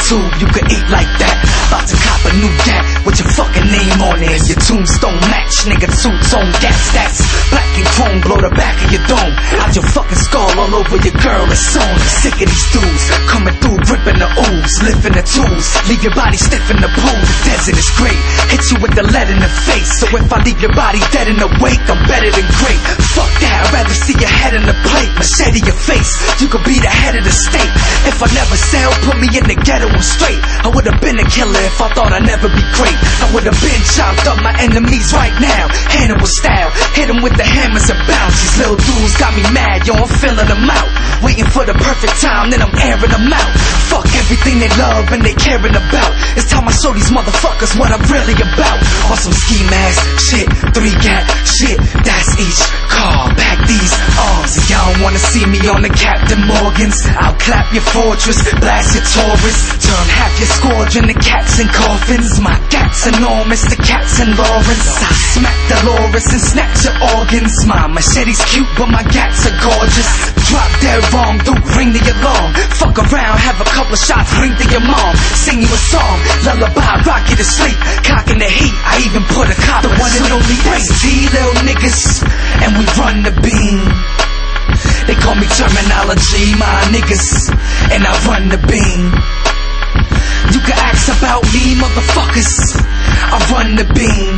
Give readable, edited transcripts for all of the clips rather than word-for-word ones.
tube, you can eat like that. About to cop a new gat with your fucking name on it. Your tombstone match, nigga, two-tone gas stats. Black and chrome, blow the back of your dome. Out your fucking skull, all over your girl, it's sewn. Sick of these dudes, coming through, ripping the ooze, lifting the tools, leave your body stiff in the pool. The desert is great, hit you with the lead in the face. So if I leave your body dead in the wake, I'm better than great. Fuck that, I'd rather see your head in the plate. Machete your face, you could be the head of the state. If I never sell, put me in the ghetto, I'm straight. I would've been a killer if I thought I'd never be great. I would've been chopped up my enemies right now. Hannibal style, hit them with the hammers and bounce. These little dudes got me mad, yo, I'm filling them out. Waiting for the perfect time, then I'm airing them out. Fuck everything they love and they caring about. It's time I show these motherfuckers what I'm really about. On some ski mask shit, 3-gat shit, that's each car. Back these arms, and y'all don't wanna see me on the Captain Morgans. I'll clap your fortress, blast your Taurus, turn half your squadron to cats and coffins. My gat's enormous, the cats and Lawrence. I smack Dolores and snatch your organs. My machete's cute, but my gats are gorgeous. Drop dead wrong, don't ring the alarm. Fuck around, have a couple shots, ring to your mom. Sing you a song, lullaby, rock you to sleep. Cocking the heat, I even put a cop. The one and only SG, little niggas, and we run the beam. They call me terminology, my niggas, and I run the beam. You can ask about me, motherfuckers, I run the beam.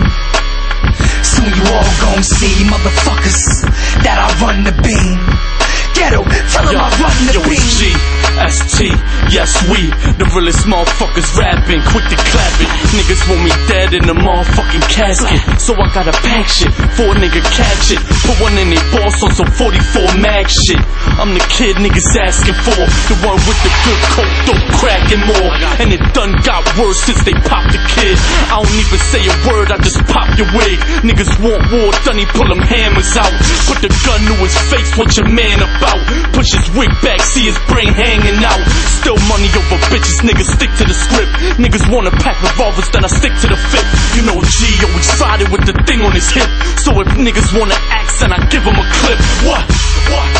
Soon you all gon' see, motherfuckers, that I run the beam. Ghetto, tell them I run the beam. G-S-T, yes we, the realest motherfuckers rapping, quick to clap it. Niggas want me dead in the motherfucking casket, so I gotta pack shit, for a nigga catch it. Put one in they boss on some 44 mag shit. I'm the kid niggas asking for, the one with the good coke, dope, crack and more. And it done got worse since they popped the kid. I don't even say a word, I just pop your wig. Niggas want war, done he pull them hammers out. Put the gun to his face, what your man about? Push his wig back, see his brain hanging out. Still money over bitches, niggas stick to the script. Niggas wanna pack revolvers, then I stick to the fifth. You know G always sided with the thing on his hip. So if niggas wanna axe, then I give him a clip. What?